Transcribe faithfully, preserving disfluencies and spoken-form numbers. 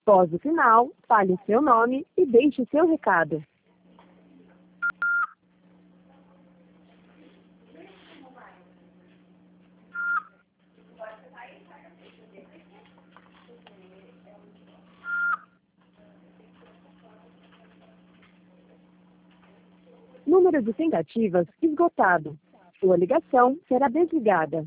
Após o sinal, fale seu nome e deixe seu recado. Número de tentativas esgotado. Sua ligação será desligada.